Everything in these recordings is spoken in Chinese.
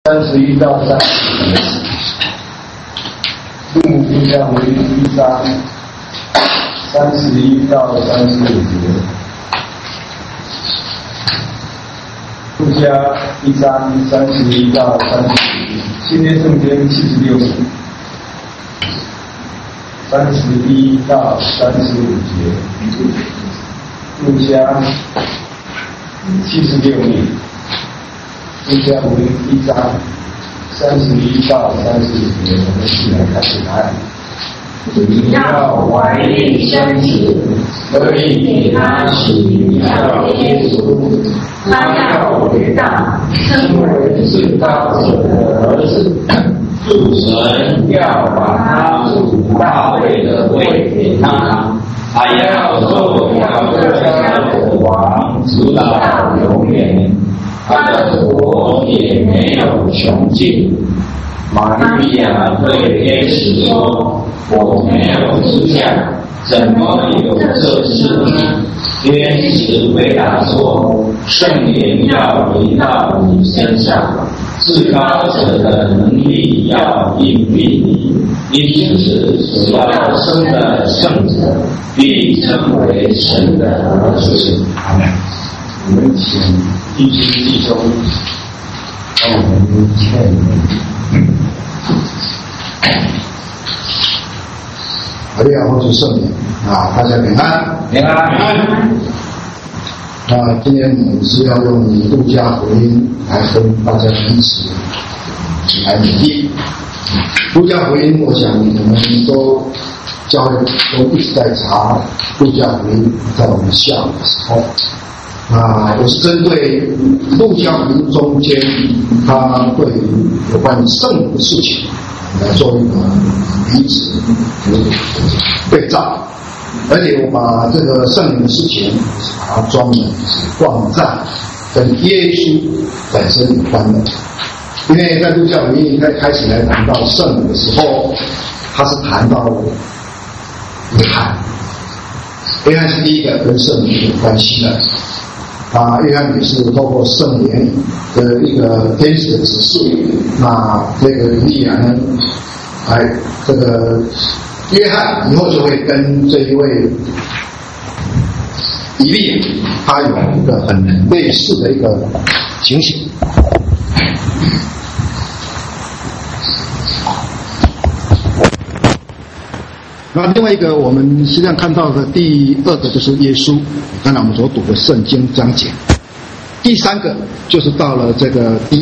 31到30节，父母定下回1章31到35节，路加1章31到35节，新约圣经76节，31到35节，路加76年。路加福音1章31到35节，我们一起来看答案。 你要怀孕生子，所以给他起名叫耶稣。他要伟大，称为至高者的儿子。父神要把他祖大卫的位给他，他要做雅各家的王，直到永远。他的国也没有穷尽。玛利亚对天使说：“我没有指甲，怎么有这事呢？”天使回答说：“圣灵要临到你身上，至高者的能力要应庇你，因此所要生的圣者必称为神的儿子。”阿们。 我们请弟兄帮我们劝勉。 玛利亚或是圣灵啊，大家平安， 平安。 今天我们是要用路加福音来跟大家一起来勉励。路加福音，我想我们都教会都一直在查路加福音，在我们下午的时候。我是针对路加福音中间他对有关于圣灵的事情来做一个彼此对照，而且我把这个圣灵的事情把它专门放在跟耶稣本身有关的，因为在路加福音开始来谈到圣灵的时候，他是谈到约翰，约翰是第一个跟圣灵有关系的。约翰也是透过圣灵的一个天使的指示，那这个以利亚呢，这个约翰以后就会跟这一位以利亚，他有一个很类似的一个情形。那另外一个我们实际上看到的第二个就是耶稣，刚才我们所读的圣经章节。第三个就是到了这个第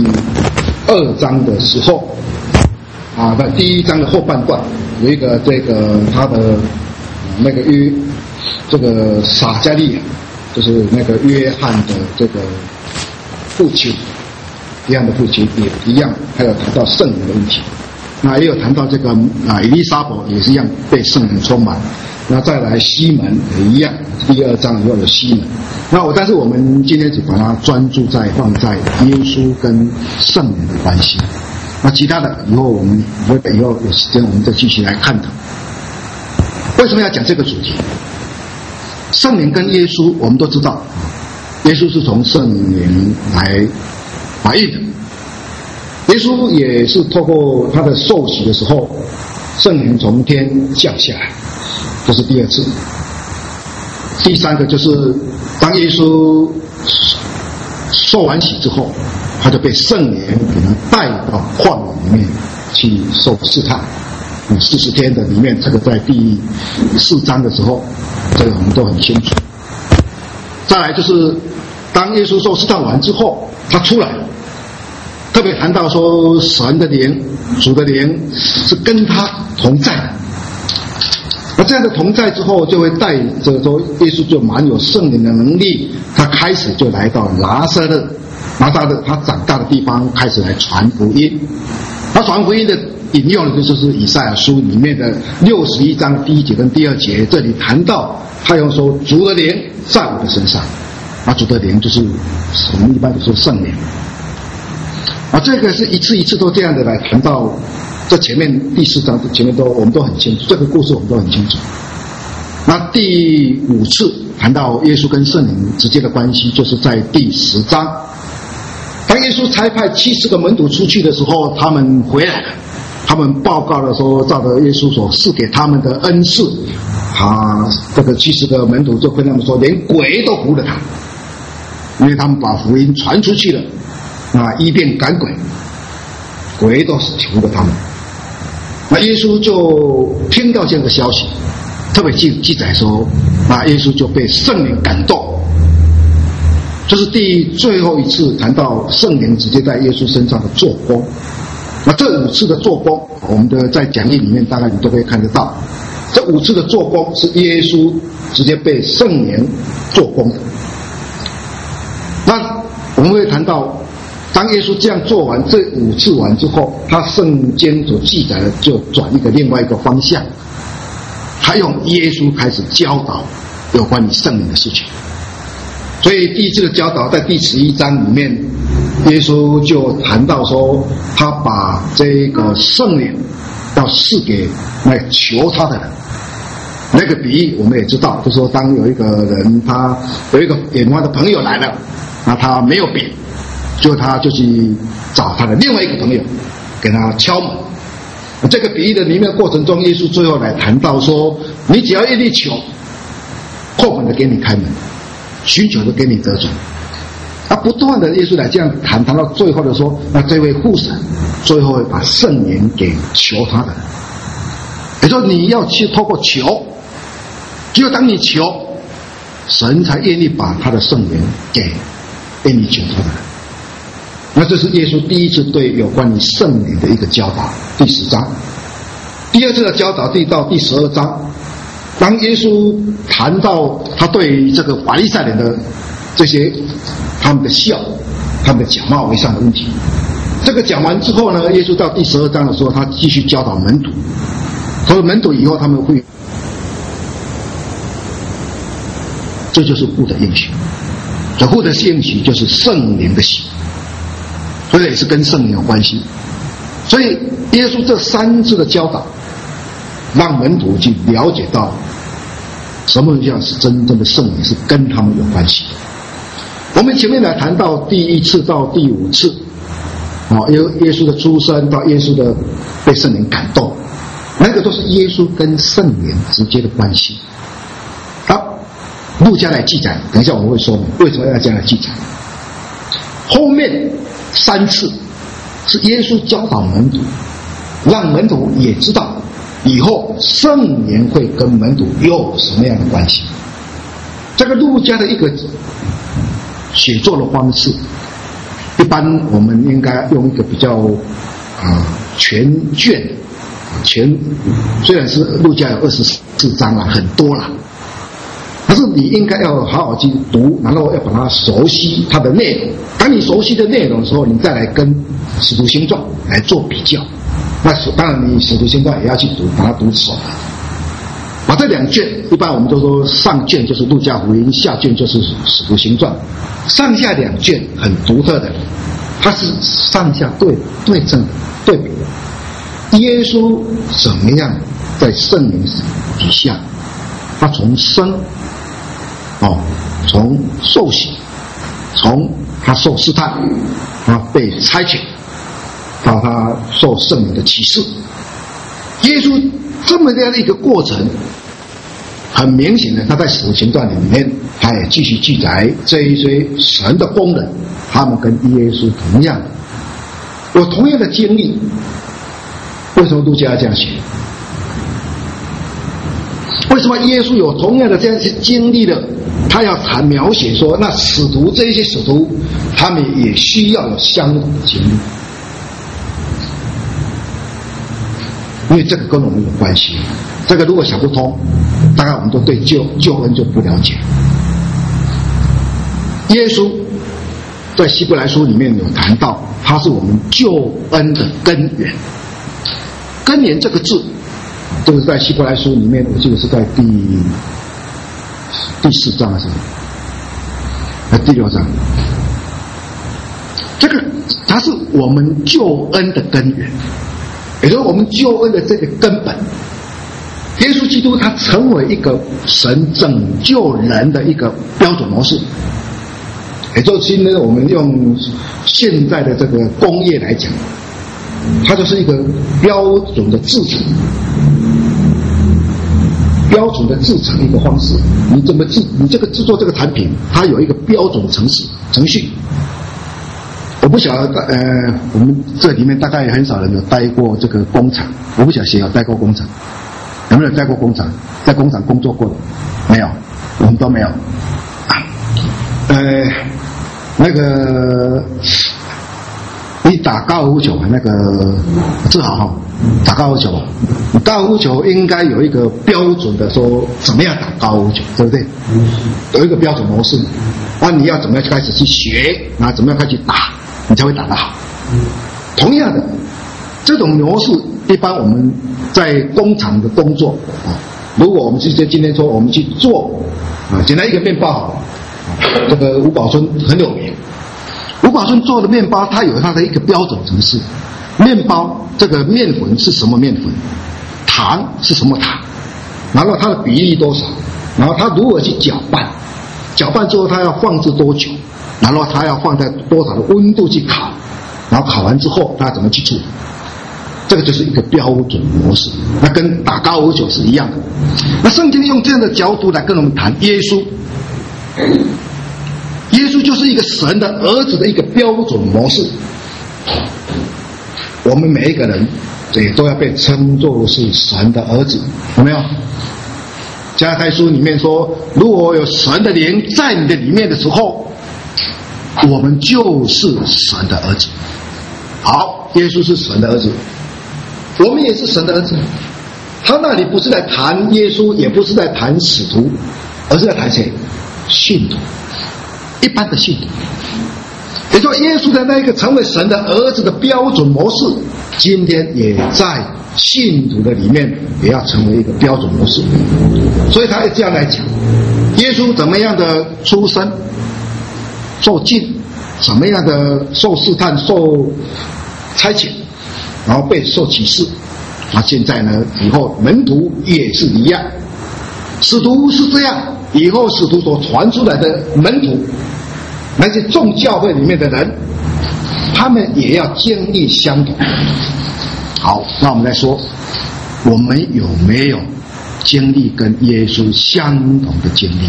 2章的时候，第1章的后半段有一个这个他的那个这个撒加利亚，就是那个约翰的这个父亲，约翰的父亲也一样，还有谈到圣灵的问题。那也有谈到这个以利沙伯也是一样被圣灵充满。那再来西门也一样，第2章以后有西门。但是我们今天只把它专注放在耶稣跟圣灵的关系。那其他的以后我们以后有时间我们再继续来看它。为什么要讲这个主题？圣灵跟耶稣我们都知道，耶稣是从圣灵来怀孕的。耶稣也是透过他的受洗的时候，圣灵从天降下来，这是第2次。第3个就是当耶稣受完洗之后，他就被圣灵给他带到旷野里面去受试探，40天的里面，这个在第4章的时候，这个我们都很清楚。再来就是当耶稣受试探完之后，他出来了。特别谈到说，神的灵、主的灵是跟他同在的。那这样的同在之后，就会带着说，耶稣就蛮有圣灵的能力，他开始就来到拿撒勒他长大的地方，开始来传福音。他传福音的引用的就是以赛亚书里面的61章第1节跟第2节，这里谈到他用说，主的灵在我的身上，主的灵就是我们一般就说圣灵。这个是一次一次都这样的来谈到，这前面第4章前面我们都很清楚，这个故事我们都很清楚。那第5次谈到耶稣跟圣灵直接的关系，就是在第10章。 当耶稣差派70个门徒出去的时候，他们回来了，他们报告了说，照着耶稣所赐给他们的恩赐，这个70个门徒就跟他们说，连鬼都服了他，因为他们把福音传出去了，医病赶鬼，鬼都服了他们。那耶稣就听到这样的消息，特别记载说，耶稣就被圣灵感动。这是最后一次谈到圣灵直接在耶稣身上的做工。那这5次的做工，我们的在讲义里面大概你都可以看得到。这5次的做工是耶稣直接被圣灵做工的。那我们会谈到，当耶稣这样做完这5次完之后，他圣经所记载的就转另外一个方向，他用耶稣开始教导有关于圣灵的事情。所以第一次的教导在第11章里面，耶稣就谈到说，他把这个圣灵要赐给来求他的人。那个比喻我们也知道，就是说当有一个人，他有一个眼花的朋友来了，那他没有饼，他就去找他的另外一个朋友给他敲门。这个比喻的里面过程中，耶稣最后来谈到说，你只要愿意求，叩门的给你开门，寻求的给你得准。不断的耶稣来这样谈到最后的说，那这位父神最后会把圣灵给求他的人。也就是说你要去透过求，只有当你求，神才愿意把他的圣灵给愿意求他的人。那这是耶稣第一次对有关于圣灵的一个教导，第10章。第二次的教导到第12章，当耶稣谈到他对于这个法利赛人的这些他们的笑、他们的假冒为善的问题，这个讲完之后呢，耶稣到第12章的时候，他继续教导门徒。他说门徒以后他们会，这就是父的应许。这父的应许就是圣灵的喜，所以也是跟圣灵有关系。所以耶稣这3次的教导，让门徒去了解到什么样是真正的圣灵，是跟他们有关系。我们前面来谈到第1次到第5次，耶稣的出生到耶稣的被圣灵感动，那个都是耶稣跟圣灵直接的关系。好，路加来记载，等一下我会说明为什么要这样来记载。后面3次是耶稣教导门徒，让门徒也知道以后圣灵会跟门徒有什么样的关系。这个路加的一个写作的方式，一般我们应该用一个比较全卷虽然是路加有24章很多了，可是你应该要好好去读，然后要把它熟悉它的内容。当你熟悉的内容的时候，你再来跟使徒行传来做比较。那当然你使徒行传也要去读，把它读熟。把这2卷，一般我们都说上卷就是路加福音，下卷就是使徒行传。上下2卷很独特的，它是上下对正对比的。耶稣怎么样在圣灵底下，他从生从受洗，从他受试探，他被差遣，到他受圣灵的启示。耶稣这么样的一个过程，很明显的他在使徒行传里面，他也继续记载这一些神的工人，他们跟耶稣同样有同样的经历。为什么路加要这样写？为什么耶稣有同样的这样一些经历的，他要描写说，那使徒这一些使徒，他们也需要有相同的经历？因为这个跟我们有关系。这个如果想不通，大概我们都对救恩就不了解。耶稣在希伯来书里面有谈到，他是我们救恩的根源。根源这个字，这个在希伯来书里面，我记得是在第4章还是第6章。这个它是我们救恩的根源，也就是我们救恩的这个根本。耶稣基督他成为一个神拯救人的一个标准模式。 也就是今天我们用现在的这个工业来讲，它就是一个标准的制成一个方式。你怎么你这个制作这个产品，它有一个标准程序。我不晓得我们这里面大概很少人有待过这个工厂，我不晓得谁有待过工厂，有没有待过工厂？在工厂工作过的没有？我们都没有。那个你打高尔夫球那个志豪哈，打高尔夫球，你高尔夫球应该有一个标准的说怎么样打高尔夫球，对不对？有一个标准模式，你要怎么样开始去学，怎么样开始打，你才会打得好。同样的，这种模式一般我们在工厂的工作如果我们今天说我们去做简单一个面包，这个吴宝春很有名。吴宝春做的面包，它有它的一个标准程式。面包这个面粉是什么面粉，糖是什么糖，然后它的比例多少，然后它如何去搅拌之后它要放置多久，然后它要放在多少的温度去烤，然后烤完之后它怎么去处理，这个就是一个标准模式。那跟打高尔夫球是一样的。那圣经用这样的角度来跟我们谈耶稣就是一个神的儿子的一个标准模式。我们每一个人也都要被称作是神的儿子，有没有？加拉太书里面说，如果有神的灵在你的里面的时候，我们就是神的儿子。好，耶稣是神的儿子，我们也是神的儿子。他那里不是在谈耶稣，也不是在谈使徒，而是在谈谁？信徒，一般的信徒。也就是说，耶稣的那个成为神的儿子的标准模式，今天也在信徒的里面也要成为一个标准模式。所以他这样来讲，耶稣怎么样的出生受浸，怎么样的受试探受差遣，然后被受启示，现在呢以后门徒也是一样，使徒是这样，以后使徒所传出来的门徒，那些众教会里面的人，他们也要经历相同。好，那我们来说，我们有没有经历跟耶稣相同的经历？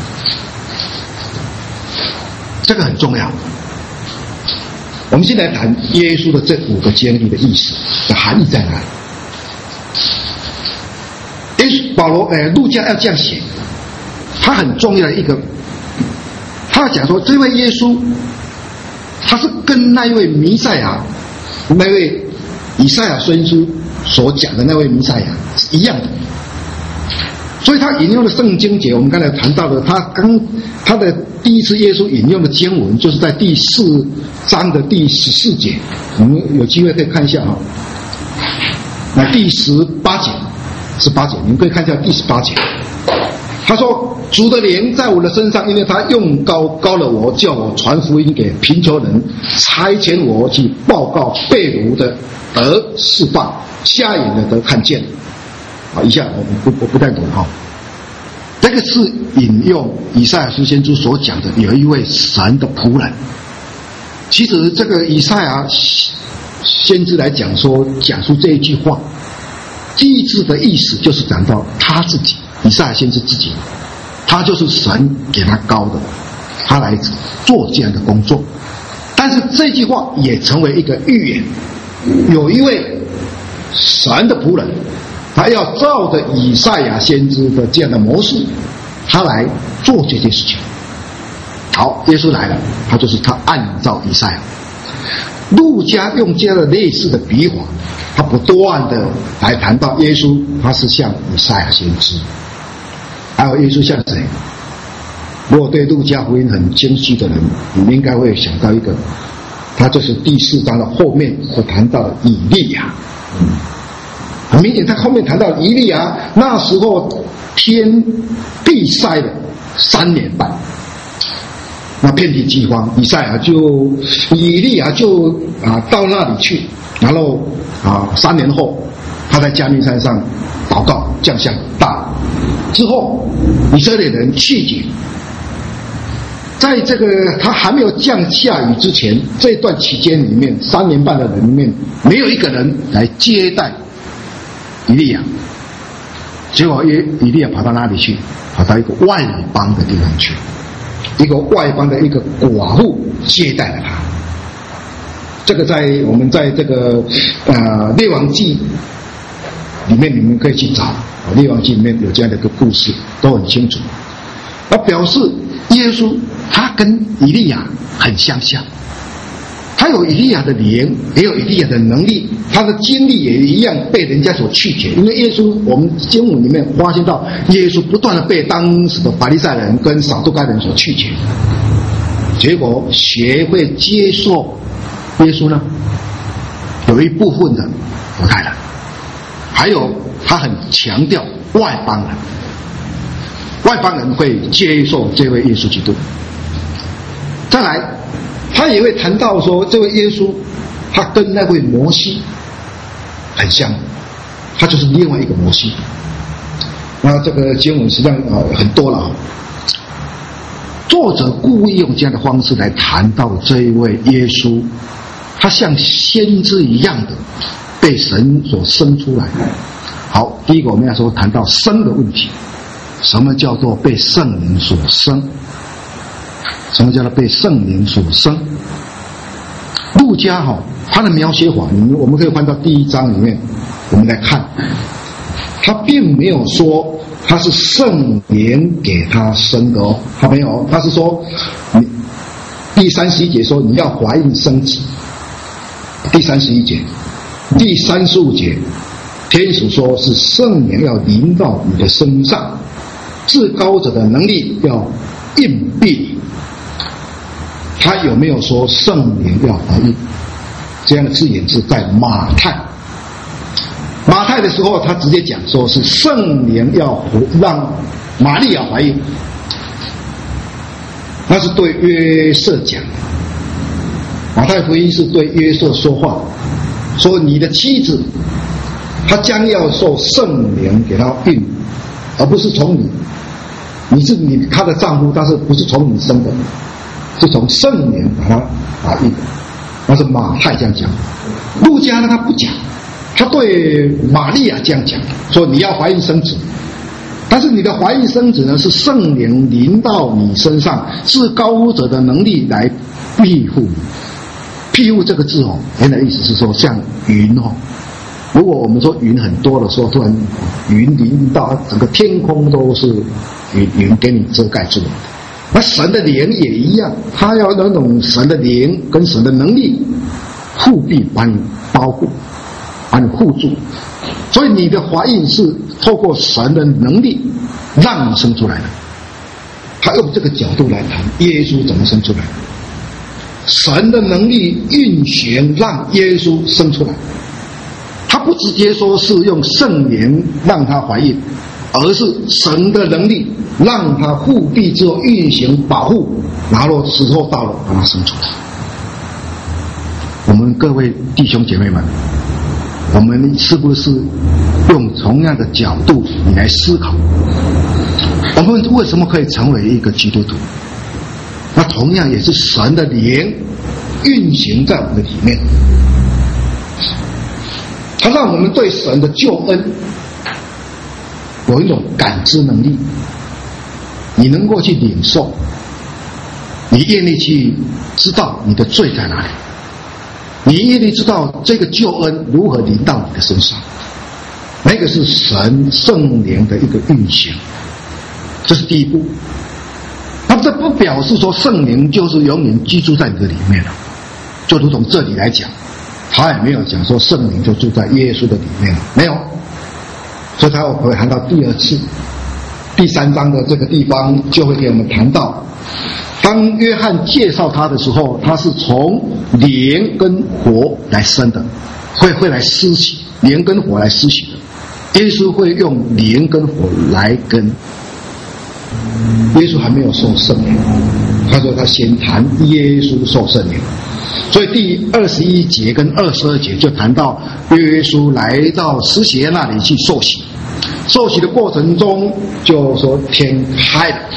这个很重要。我们现在谈耶稣的这5个经历的意思的含义在哪里？路加要这样写，他很重要的一个，他要讲说，这位耶稣他是跟那位弥赛亚，那位以赛亚先知所讲的那位弥赛亚是一样的。所以他引用的圣经节，我们刚才谈到的，他的第一次耶稣引用的经文就是在第4章的第14节，我们有机会可以看一下那第18节，你们可以看一下第18节。他说，主的灵在我的身上，因为他用高了我，叫我传福音给贫穷人，差遣我去报告被掳的得释放，瞎眼的得看见。以下我不太懂这个是引用以赛亚书先知所讲的，有一位神的仆人。其实这个以赛亚先知来讲述这一句话，第一字的意思就是讲到他自己，以赛亚先知自己，他就是神给他高的，他来做这样的工作。但是这句话也成为一个预言，有一位神的仆人，他要照着以赛亚先知的这样的模式，他来做这件事情。好，耶稣来了，他就是他按照以赛亚。路加用这样的类似的笔法，他不断的来谈到耶稣，他是像以赛亚先知。还有耶稣像谁？如果对路加福音很清晰的人，你们应该会想到一个，他就是第4章的后面会谈到以利亚。很明显，他后面谈到以利亚，那时候天闭塞了3年半，那遍地饥荒，以利亚就到那里去，然后3年后，他在加利山上祷告，降下大之后，以色列人气绝， 在这个他还没有降下雨之前，这段期间里面，3年半的人里面，没有一个人来接待以利亚。结果以利亚跑到哪里去？跑到一个外邦的地方去，一个外邦的一个寡妇接待了他。这个我们在这个列王记里面，你们可以去找，列王记里面有这样的一个故事，都很清楚。那表示耶稣他跟以利亚很相像，他有以利亚的灵，也有以利亚的能力，他的经历也一样被人家所拒绝。因为耶稣，我们经文里面发现到耶稣不断的被当时的法利赛人跟撒都该人所拒绝，结果学会接受耶稣呢，有一部分的犹太人，还有他很强调外邦人，外邦人会接受这位耶稣基督。再来他也会谈到说，这位耶稣他跟那位摩西很像，他就是另外一个摩西。那这个经文实际上很多了，作者故意用这样的方式来谈到这一位耶稣，他像先知一样的被神所生出来。好，第一个我们要说谈到生的问题。什么叫做被圣灵所生？什么叫做被圣灵所生？路加他的描写法，我们可以翻到第1章里面，我们来看，他并没有说他是圣灵给他生的他没有，他是说第31节说你要怀孕生子，第31节，第35节，天使说是圣灵要临到你的身上，至高者的能力要荫蔽。他有没有说圣灵要怀孕？这样的字眼是在马太的时候，他直接讲说是圣灵要让玛利亚怀孕，那是对约瑟讲。马太福音是对约瑟说话，说你的妻子她将要受圣灵给她孕，而不是从你是她的丈夫，但是不是从你生的，是从圣灵把她怀孕的。那是马太这样讲。路加呢，他不讲，他对玛利亚这样讲，说你要怀孕生子，但是你的怀孕生子呢，是圣灵临到你身上，是高者的能力来庇护你。庇护这个字原来意思是说像云如果我们说云很多的时候，突然云临到整个天空都是云给你遮盖住了。那神的灵也一样，他要那种神的灵跟神的能力护庇，把你保护，把你护住。所以你的怀孕是透过神的能力让你生出来的。他用这个角度来谈耶稣怎么生出来的，神的能力运行让耶稣生出来。他不直接说是用圣灵让他怀孕，而是神的能力让他护庇之后运行保护，然后时候到了把他生出来。我们各位弟兄姐妹们，我们是不是用同样的角度你来思考，我们为什么可以成为一个基督徒？那同样也是神的灵运行在我们的里面，它让我们对神的救恩有一种感知能力，你能够去领受，你愿意去知道你的罪在哪里，你愿意知道这个救恩如何临到你的身上，那个是神圣灵的一个运行，这是第一步。那这不表示说圣灵就是永远居住在你的里面了，就如同这里来讲，他也没有讲说圣灵就住在耶稣的里面了，没有。所以他会谈到第2次第3章的这个地方，就会给我们谈到，当约翰介绍他的时候，他是从灵跟火来生的，会来施洗，灵跟火来施洗的。耶稣会用灵跟火来跟。耶稣还没有受圣灵，他说他先谈耶稣受圣灵。所以第21节跟22节就谈到耶稣来到施洗约那里去受洗，受洗的过程中就说天开了，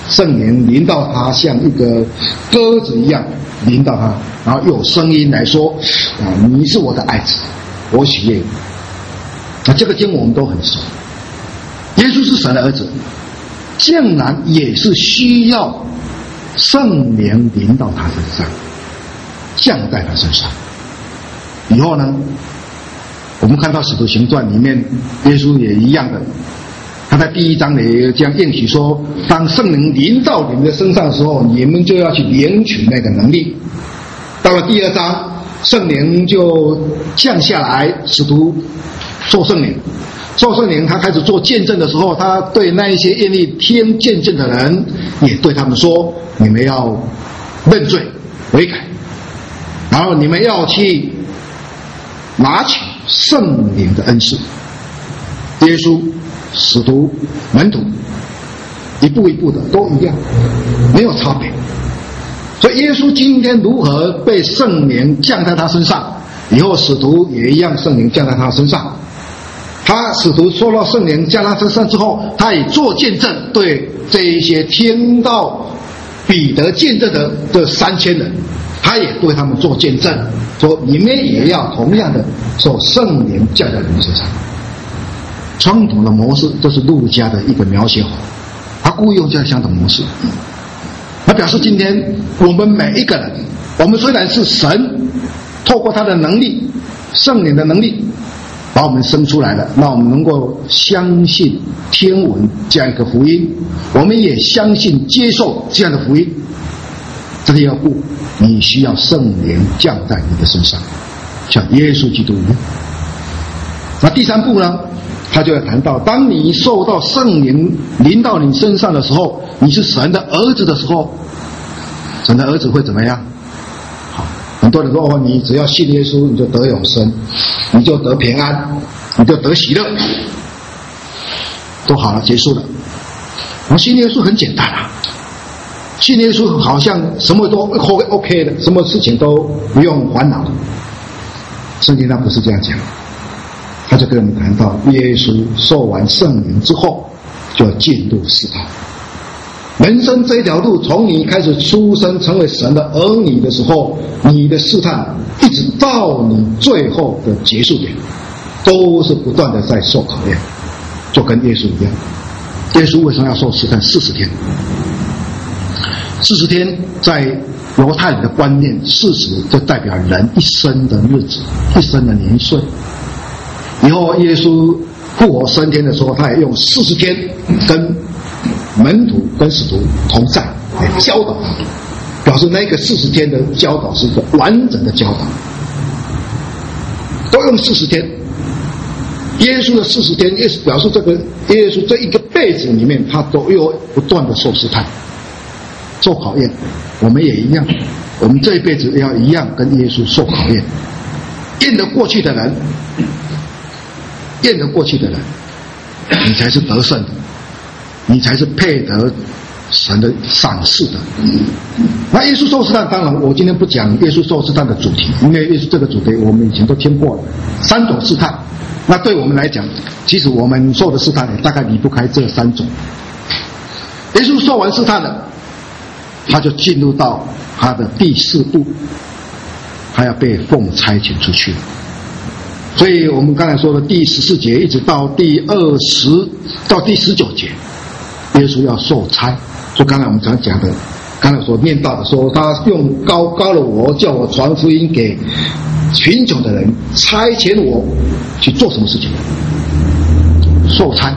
圣灵临到他，像一个鸽子一样临到他，然后有声音来说：“你是我的爱子，我喜悦你。”这个经文我们都很熟。耶稣是神的儿子，竟然也是需要圣灵临到他身上，降在他身上。以后呢，我们看到《使徒行传》里面，耶稣也一样的，他在第1章里这样应许说：当圣灵临到你们的身上的时候，你们就要去领取那个能力。到了第2章，圣灵就降下来，使徒受圣灵，他开始做见证的时候，他对那一些愿意听见证的人，也对他们说：你们要认罪悔改，然后你们要去拿取圣灵的恩赐。耶稣、使徒、门徒，一步一步的都一样，没有差别。所以耶稣今天如何被圣灵降在他身上，以后使徒也一样，圣灵降在他身上。他使徒受到圣灵降在他身上之后，他也做见证，对这一些听到彼得见证的这3000人，他也对他们做见证，说你们也要同样的受圣灵降在你们身上。传统的模式，这是路加的一个描写法，他故意用这样相同模式，那表示今天我们每一个人，我们虽然是神透过他的能力，圣灵的能力把我们生出来了，那我们能够相信听闻这样一个福音，我们也相信接受这样的福音。这个要顾，你需要圣灵降在你的身上，像耶稣基督一样。那第3步呢，他就要谈到，当你受到圣灵临到你身上的时候，你是神的儿子的时候，神的儿子会怎么样？好，很多人说你只要信耶稣，你就得永生，你就得平安，你就得喜乐，都好了，结束了。我们信耶稣很简单啊，信耶稣好像什么都 OK 的，什么事情都不用烦恼。圣经上不是这样讲，他就跟我们谈到，耶稣受完圣灵之后，就要进入试探。人生这条路，从你开始出生成为神的儿女的时候，你的试探一直到你最后的结束点，都是不断的在受考验，就跟耶稣一样。耶稣为什么要受试探40天？40天在犹太人的观念，40就代表人一生的日子，一生的年岁。以后耶稣复活升天的时候，他也用40天跟门徒跟使徒同在来教导他们，表示那个40天的教导是一个完整的教导，都用40天。耶稣的40天也是表示这个耶稣这一个辈子里面，他都有不断的受试探、受考验。我们也一样，我们这一辈子要一样跟耶稣受考验。验得过去的人，你才是得胜的，你才是配得神的赏赐的。那耶稣受试探，当然我今天不讲耶稣受试探的主题，因为耶稣这个主题我们以前都听过了，3种试探。那对我们来讲，其实我们受的试探也大概离不开这3种。耶稣受完试探了，他就进入到他的第4步，他要被奉差遣出去。所以我们刚才说的第14节一直到第20到第19节，耶稣要受差。所以刚才我们常讲的，刚才所念到的说，他用高了我，叫我传福音给贫穷的人，差遣我去做什么事情？受差。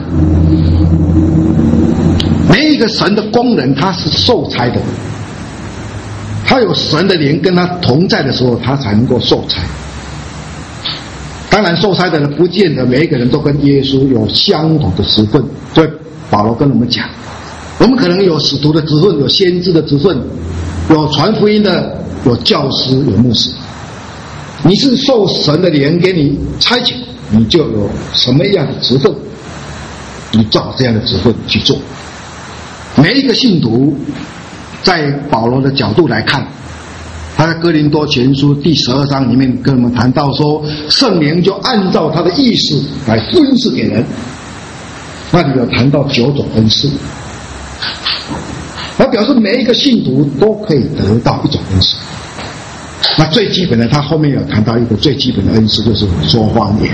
每一个神的工人，他是受差的，他有神的灵跟他同在的时候，他才能够受差。当然受差的人不见得每一个人都跟耶稣有相同的职分，所以保罗跟我们讲，我们可能有使徒的职分，有先知的职分，有传福音的，有教师，有牧师。你是受神的灵给你差遣，你就有什么样的职分，你照这样的职分去做。每一个信徒在保罗的角度来看，他在哥林多前书第12章里面跟我们谈到说，圣灵就按照他的意思来分赐给人。那里有谈到9种恩赐， 那表示每一个信徒都可以得到一种恩赐。那最基本的，他后面有谈到一个最基本的恩赐，就是说方言。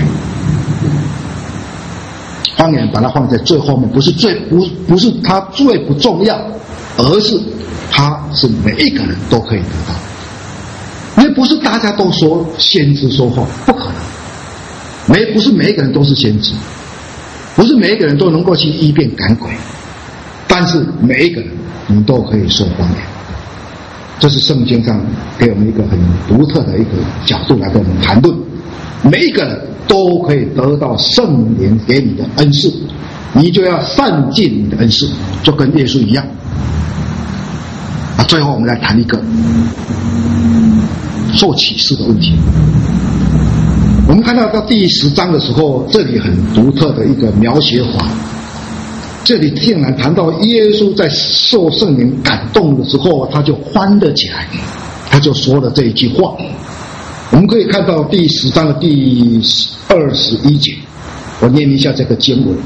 方言把它放在最后面，不是它最不重要，而是它是每一个人都可以得到。因为不是大家都说先知说话，不可能。不是每一个人都是先知，不是每一个人都能够去医病赶鬼，但是每一个人我们都可以说方言。这是圣经上给我们一个很独特的一个角度来跟我们谈论，每一个人都可以得到圣灵给你的恩赐，你就要善尽你的恩赐，就跟耶稣一样。最后我们来谈一个受启示的问题。我们看到第10章的时候，这里很独特的一个描写法，这里竟然谈到耶稣在受圣灵感动的时候，他就欢乐起来，他就说了这一句话。我们可以看到第10章的第21节，我念一下这个经文。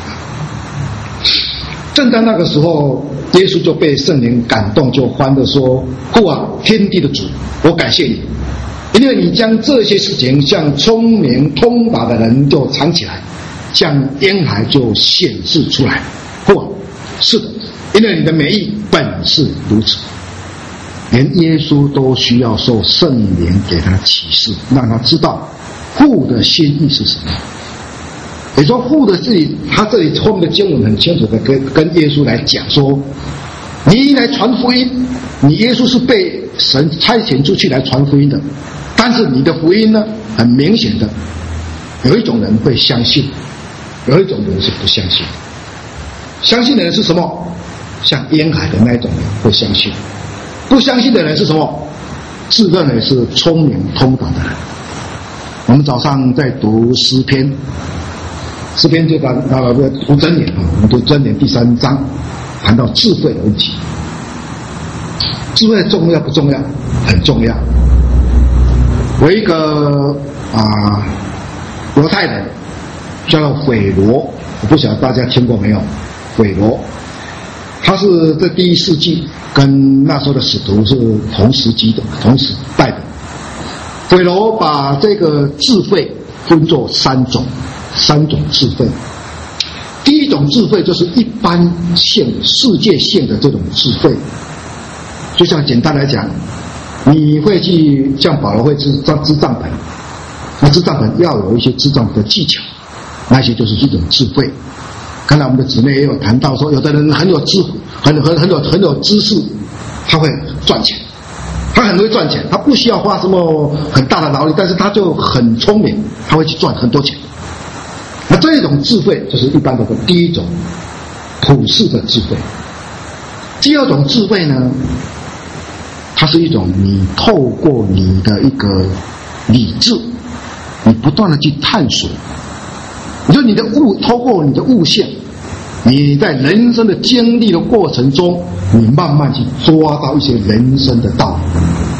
正当那个时候，耶稣就被圣灵感动，就欢乐说：父啊，天地的主，我感谢你，因为你将这些事情向聪明通达的人就藏起来，向婴孩就显示出来。父啊，是的，因为你的美意本是如此。连耶稣都需要受圣灵给他启示，让他知道父的心意是什么。也说父的自己，他这里后面的经文很清楚的跟耶稣来讲说，你来传福音，你耶稣是被神差遣出去来传福音的，但是你的福音呢，很明显的，有一种人会相信，有一种人是不相信。相信的人是什么？像婴孩的那一种人会相信。不相信的人是什么？自认为是聪明通达的人。我们早上在读诗篇就读箴言啊，我们读箴言第3章，谈到智慧的问题。智慧重要不重要？很重要。有一个犹太人叫做斐罗，我不晓得大家听过没有？斐罗，他是在第1世纪跟那时候的使徒是同时代的。斐罗把这个智慧分作三种智慧。第一种智慧就是一般性世界性的这种智慧，就像简单来讲，你会去像保罗会织帐篷，那织帐篷要有一些织帐篷的技巧，那些就是一种智慧。刚才我们的姊妹也有谈到说，有的人很有知识，他会赚钱，他很会赚钱，他不需要花什么很大的劳力，但是他就很聪明，他会去赚很多钱。那这种智慧就是一般的第一种普世的智慧。第二种智慧呢，它是一种你透过你的一个理智，你不断的去探索，你说透过你的悟性，你在人生的经历的过程中，你慢慢去抓到一些人生的道理。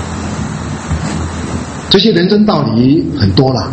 这些人生道理很多啦，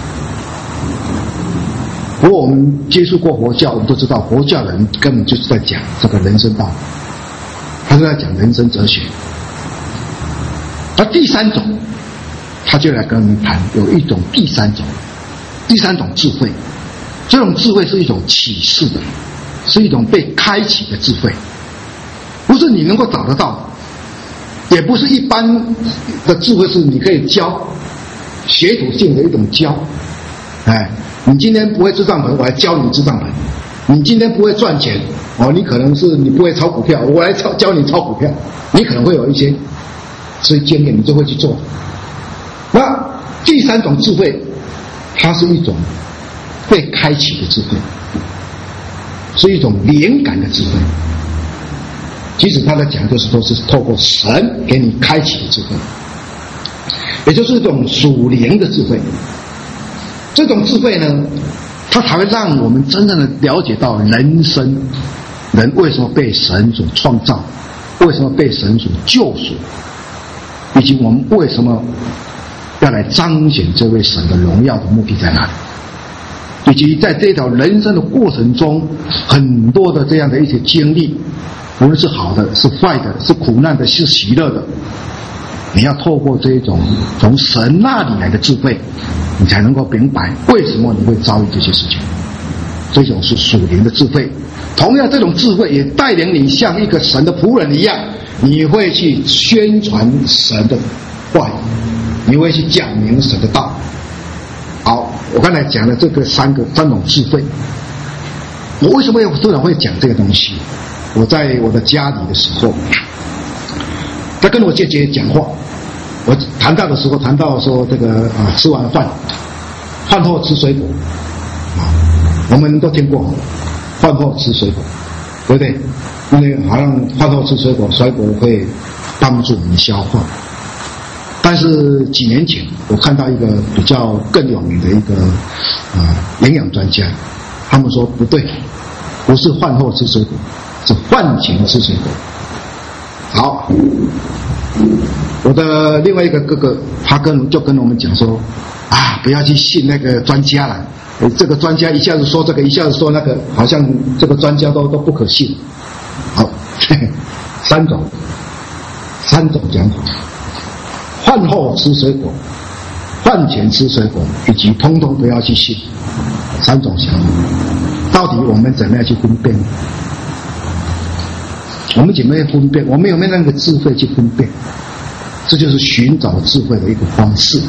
不过我们接触过佛教，我们都知道佛教人根本就是在讲这个人生道理，他是在讲人生哲学。而第三种，他就来跟我们谈，有一种第三种智慧。这种智慧是一种启示的，是一种被开启的智慧，不是你能够找得到，也不是一般的智慧是你可以教，学徒性的一种教。你今天不会织帐篷，我来教你织帐篷；你今天不会赚钱，你可能是你不会炒股票，我来教你炒股票。你可能会有一些经验，你就会去做。那第三种智慧，它是一种被开启的智慧，是一种灵感的智慧。其实他在讲就是都是透过神给你开启的智慧，也就是一种属灵的智慧。这种智慧呢，它才会让我们真正的了解到人生，人为什么被神所创造，为什么被神所救赎，以及我们为什么要来彰显这位神的荣耀的目的在哪里，以及在这条人生的过程中，很多的这样的一些经历， 无论是好的是坏的，是苦难的是喜乐的，你要透过这种从神那里来的智慧，你才能够明白为什么你会遭遇这些事情。这种是属灵的智慧。同样这种智慧也带领你像一个神的仆人一样，你会去宣传神的话语，你会去讲明神的道。好，我刚才讲了这个三种智慧。我为什么突然会讲这个东西？我在我的家里的时候，在跟我姐姐讲话，我谈到说这个吃完饭后吃水果我们都听过饭后吃水果，对不对？因为好像饭后吃水果会帮助我们消化。但是几年前我看到一个比较更有名的一个营养专家，他们说不对，不是饭后吃水果，是饭前吃水果。好，我的另外一个哥哥他就跟我们讲说不要去信那个专家了，这个专家一下子说这个一下子说那个，好像这个专家都不可信。好，三种讲法：饭后吃水果、饭前吃水果，以及通通不要去信。三种想法，到底我们怎么样去分辨？我们怎么样分辨？我们有没有那个智慧去分辨？这就是寻找智慧的一个方式。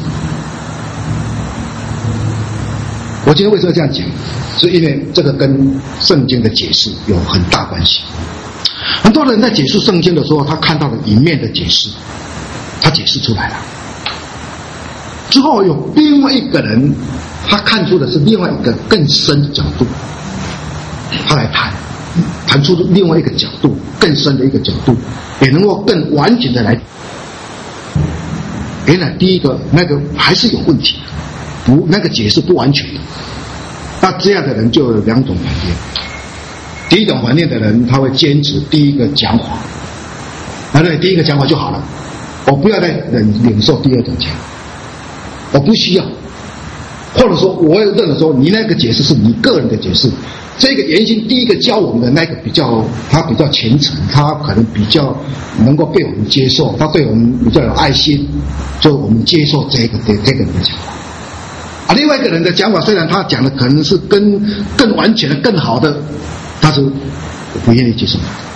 我今天为什么这样讲？是因为这个跟圣经的解释有很大关系。很多人在解释圣经的时候，他看到了一面的解释，他解释出来了之后，有另外一个人他看出的是另外一个更深的角度，他来谈出另外一个角度，更深的一个角度，也能够更完整的来。原来第一个那个还是有问题的，那个解释不完全的。那这样的人就有两种反应。第一种反应的人，他会坚持第一个讲法，对，第一个讲法就好了，我不要再领受第二种讲，我不需要。或者说我认为说你那个解释是你个人的解释，这个原先第一个教我们的那个他比较虔诚，他可能比较能够被我们接受，他对我们比较有爱心，就我们接受这个人的讲法。另外一个人的讲法，虽然他讲的可能是更完全的、更好的，但是我不愿意接受。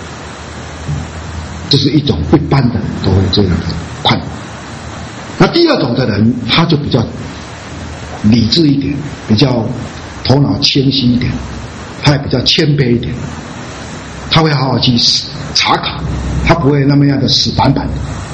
这是一种一般的人都会这样的看法。那第二种的人，他就比较理智一点，比较头脑清晰一点，他也比较谦卑一点，他会好好去查考，他不会那么样的死板板的。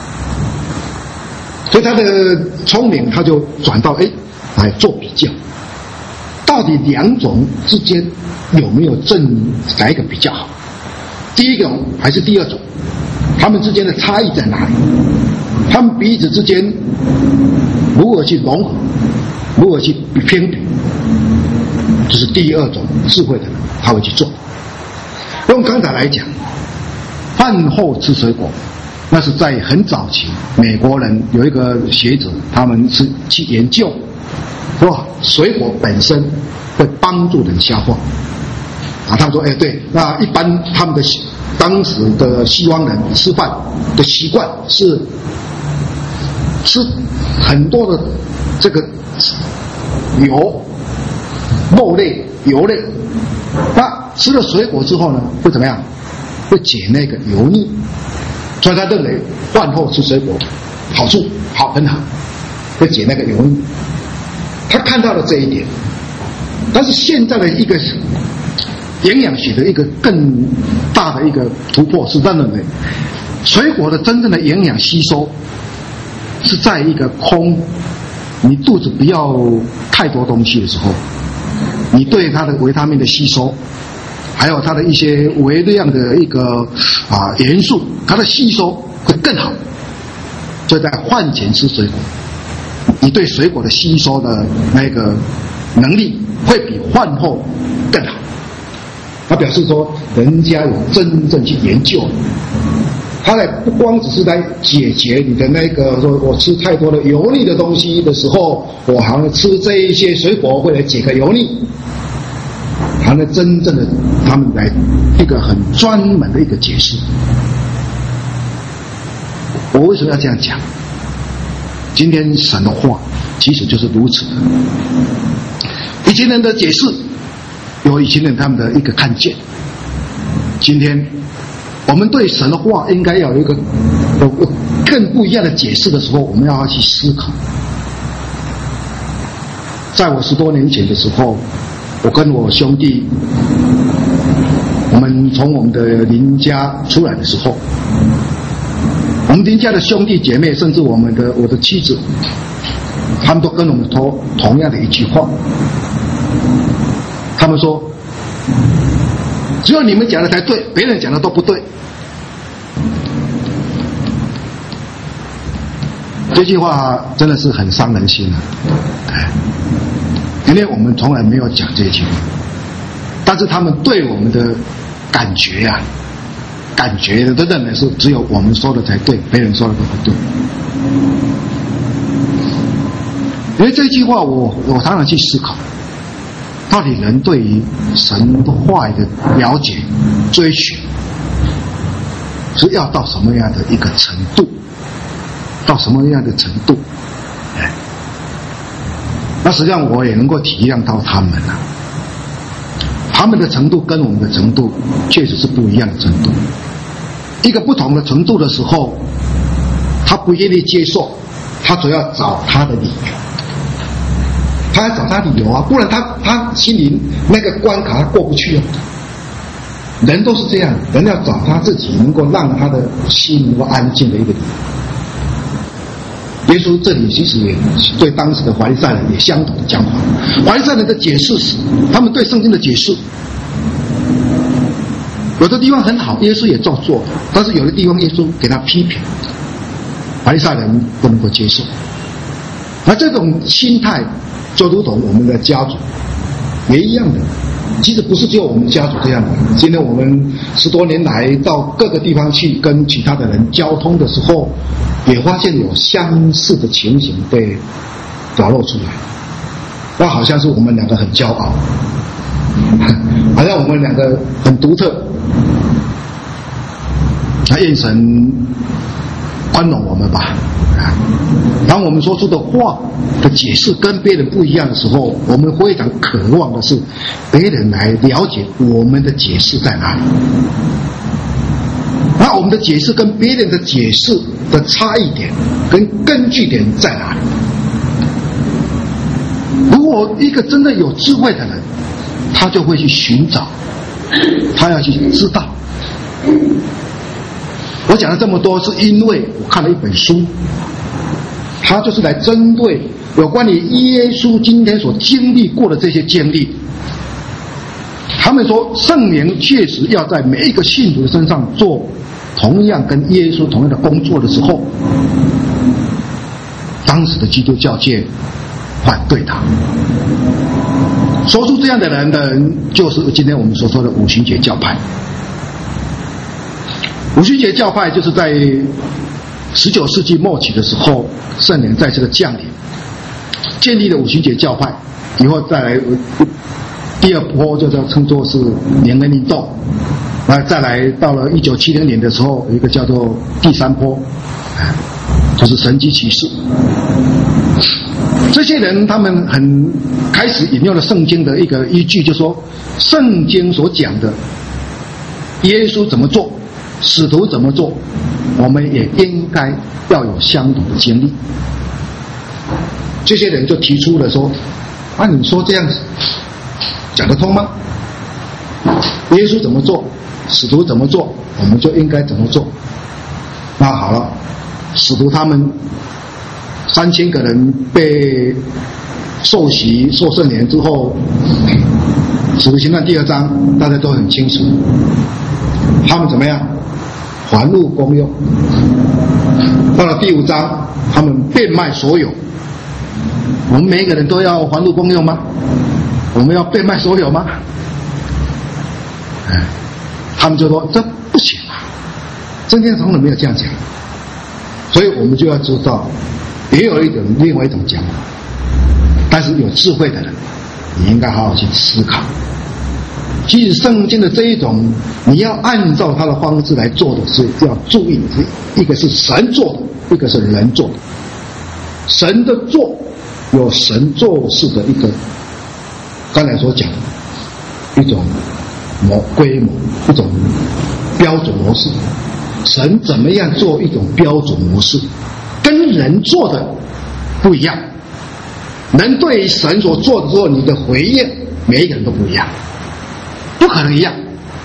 所以他的聪明，他就转到来做比较，到底两种之间有没有哪一个比较好？第一种还是第二种？他们之间的差异在哪里？他们彼此之间如何去融合？如何去评比？这是第二种智慧的人他会去做。用刚才来讲，饭后吃水果，那是在很早期，美国人有一个学者，他们是去研究，水果本身会帮助人消化。他们说，对，那一般他们的当时的西方人吃饭的习惯是吃很多的这个肉类、油类。那吃了水果之后呢，会怎么样？会解那个油腻。所以他认为饭后吃水果好处很好，会解那个油腻。他看到了这一点，但是现在的一个营养学的一个更大的一个突破是认为，水果的真正的营养吸收是在一个你肚子不要太多东西的时候，你对它的维他命的吸收，还有它的一些微量的一个元素，它的吸收会更好。所以在饭前吃水果，你对水果的吸收的那个能力会比饭后更好。他表示说，人家有真正去研究，他不光只是在解决你的那个说我吃太多的油腻的东西的时候，我好像吃这一些水果会来解个油腻。 然后真正的他们来一个很专门的一个解释。我为什么要这样讲？今天神的话其实就是如此的。以前人的解释有以前人他们的一个看见，今天我们对神的话应该要有一个更不一样的解释的时候，我们要去思考。在我10多年前的时候，我跟我兄弟，我们从我们的邻家出来的时候，我们邻家的兄弟姐妹，甚至我的妻子，他们都跟我们说同样的一句话，他们说只有你们讲的才对，别人讲的都不对。这句话真的是很伤人心啊！因为我们从来没有讲这句话，但是他们对我们的感觉啊，感觉的都认为是只有我们说的才对，别人说的都不对。因为这句话我常常去思考，到底人对于神的话语的了解、追寻，是要到什么样的一个程度？到什么样的程度？那实际上我也能够体谅到他们啊，他们的程度跟我们的程度确实是不一样的程度。一个不同的程度的时候，他不愿意接受，他总要找他的理由，他要找他理由啊，不然他心里那个关卡他过不去啊。人都是这样，人要找他自己能够让他的心能够安静的一个理由。耶稣这里其实也对当时的法利赛人也相同的讲法。法利赛人的解释是，他们对圣经的解释，有的地方很好，耶稣也照做，但是有的地方耶稣给他批评，法利赛人不能够接受。而这种心态就如同我们的家族也一样的，其实不是只有我们家族这样的。今天我们10多年来到各个地方去跟其他的人交通的时候，也发现有相似的情形被表露出来。那好像是我们两个很骄傲，好像我们两个很独特。那愿神宽容我们吧。当我们说出的话的解释跟别人不一样的时候，我们非常渴望的是别人来了解我们的解释在哪里。那我们的解释跟别人的解释的差异点跟根据点在哪里？如果一个真的有智慧的人，他就会去寻找，他要去知道。我讲了这么多是因为我看了一本书，他就是来针对有关于耶稣今天所经历过的这些经历。他们说圣灵确实要在每一个信徒的身上做同样跟耶稣同样的工作的时候，当时的基督教界反对他。说出这样的人就是今天我们所说的五旬节教派。五旬节教派就是在19世纪末期的时候，圣灵再次的降临，建立了五旬节教派，以后再来第二波就叫称作是联合运动，再来到了1970年的时候，有一个叫做第三波，就是神迹奇事。这些人他们很开始引用了圣经的一个依据，就是说圣经所讲的耶稣怎么做，使徒怎么做，我们也应该要有相同的经历。这些人就提出了说，你说这样讲得通吗？耶稣怎么做，使徒怎么做，我们就应该怎么做。那好了，使徒他们3000个人被受洗受圣灵之后，使徒行传第2章大家都很清楚，他们怎么样还入公用。到了第5章，他们变卖所有。我们每一个人都要还入公用吗？我们要变卖所有吗？他们就说这不行啊，圣经从来没有这样讲。所以我们就要知道，也有另外一种讲法，但是有智慧的人，你应该好好去思考。 其实圣经的这一种，你要按照它的方式来做的是要注意，一个是神做的，一个是人做的。神的做有神做事的一个，刚才所讲的一种规模，一种标准模式。神怎么样做一种标准模式，跟人做的不一样。人对于神所做的时候，你的回应每一个人都不一样，不可能一样。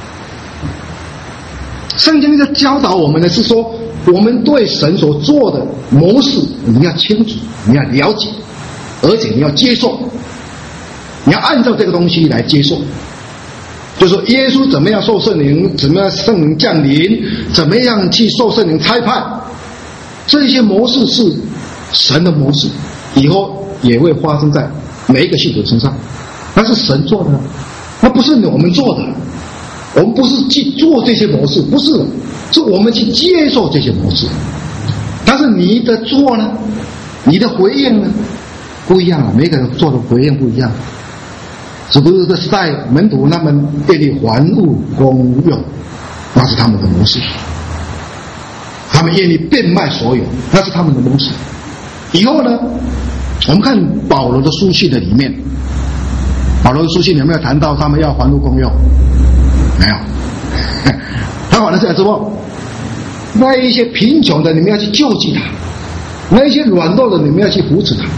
圣经在教导我们的是说，我们对神所做的模式你要清楚，你要了解，而且你要接受，你要按照这个东西来接受。就是说耶稣怎么样受圣灵，怎么样圣灵降临，怎么样去受圣灵差派，这些模式是神的模式，以后也会发生在每一个信徒身上。那是神做的，那不是我们做的。我们不是去做这些模式，不是，是我们去接受这些模式。但是你的做呢，你的回应呢，不一样了，每个人做的回应不一样。只不过这个时代门徒他们愿意还物公用，那是他们的模式。他们愿意变卖所有，那是他们的模式。以后呢，我们看保罗的书信的里面，保罗的书信有没有谈到他们要还物公用？没有。他反而是什么？那一些贫穷的你们要去救济他，那一些软弱的你们要去扶持他。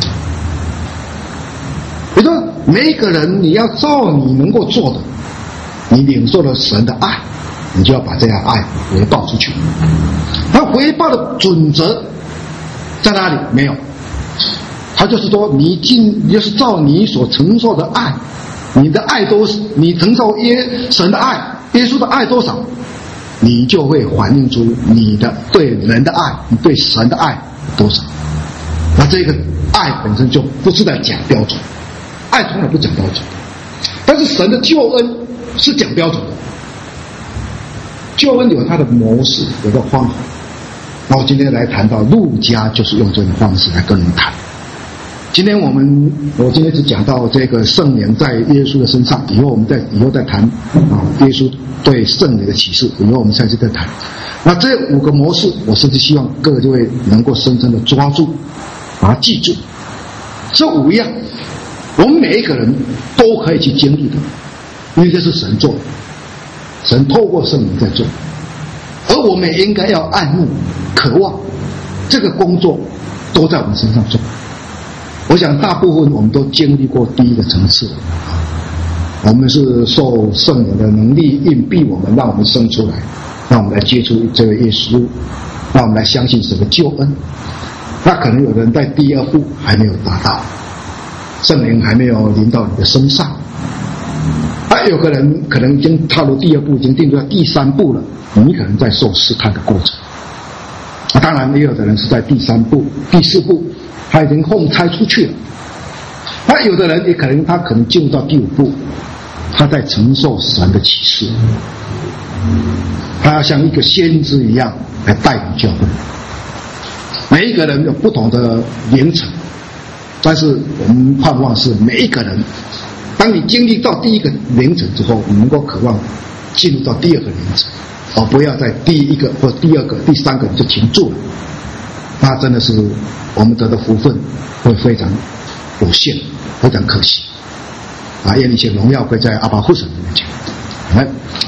也就是说每一个人你要照你能够做的，你领受了神的爱，你就要把这样爱回报出去。那回报的准则在哪里？没有。他就是说你就是照你所承受的爱，你的爱多，你承受神的爱，耶稣的爱多少，你就会反映出你的对人的爱，你对神的爱多少。那这个爱本身就不是在讲标准，爱从来不讲标准，但是神的救恩是讲标准的。救恩有它的模式，有个方法。那我今天来谈到路加，就是用这种方式来跟人谈。今天我今天只讲到这个圣灵在耶稣的身上，以后再谈耶稣对圣灵的启示，以后我们下次再谈。那这5个模式，我甚至希望各位能够深深的抓住，把它记住。这5样，我们每一个人都可以去经历的，因为这是神做的，神透过圣灵在做，而我们也应该要爱慕、渴望这个工作都在我们身上做。我想大部分我们都经历过第一个层次，我们是受圣灵的能力硬币我们，让我们生出来，让我们来接触这位耶稣，让我们来相信神的救恩。那可能有人在第2步还没有达到，圣灵还没有临到你的身上，有个人可能已经踏入第2步，已经进入到第3步了，你可能在受试探的过程。当然也有的人是在第3步、第4步他已经奉差出去了。那有的人也可能进入到第5步，他在承受神的启示，他要像一个先知一样来带领教会。每一个人有不同的年程，但是我们盼望是每一个人，当你经历到第1个年程之后，你能够渴望进入到第2个年程，而不要在第1个或第2个、第3个你就停住了。那真的是我们得的福分会非常有限，非常可惜。愿一切荣耀归在阿爸父神的面前。来，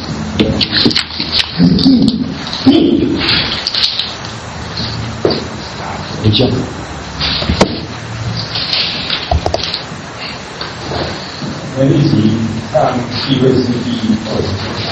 回家。 我们一起看《利未记》第20章。